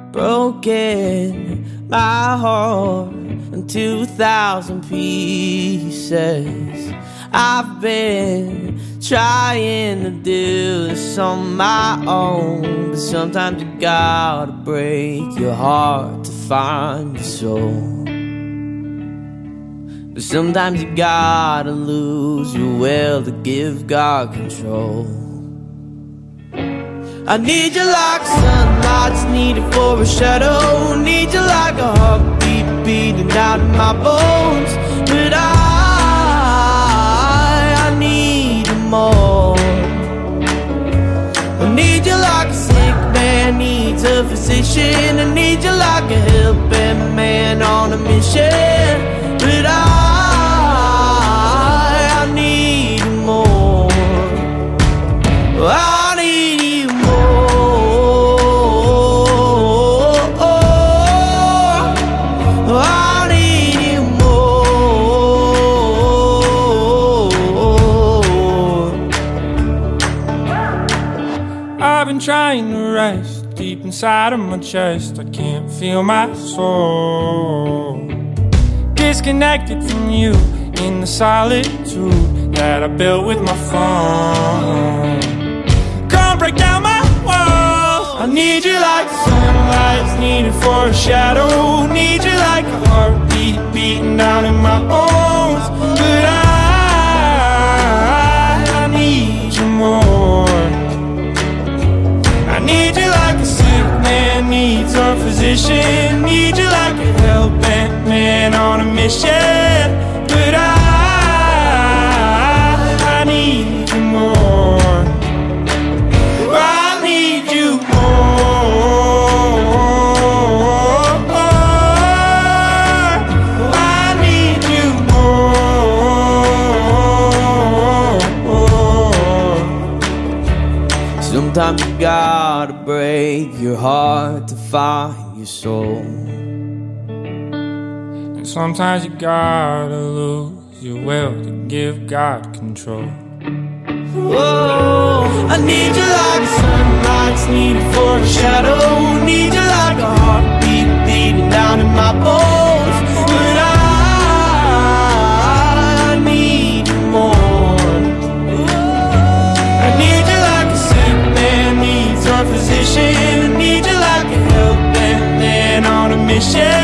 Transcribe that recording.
broken my heart in 2,000 pieces. I've been trying to do this on my own, but sometimes you gotta break your heart to find your soul. But sometimes you gotta lose your will to give God control. I need you like sunlight's needed for a shadow. Need you like a heartbeat beating out of my bones. But I need you more. I need you like a sick man needs a physician. I need you like a helping man on a mission. But I need you more. I need you more. I need you more. I've been trying to rest deep inside of my chest. I can't feel my soul. Disconnected from you in the solitude that I built with my phone. Come break down my walls. I need you like sunlight's needed for a shadow. Need you like a heartbeat beating down in my bones. But I need you more. I need you like a sick man needs a physician. Need you like a helping man on a mission. But I need you more. I need you more. I need you more. Sometimes you gotta break your heart to find your soul. And sometimes you gotta lose your will to give God control. Oh, I need you like sunlight's needed for a shadow. Need you like a heartbeat beating down in my bones. But I need you more. I need you like a sick man needs a physician. I need you like a helping man on a mission.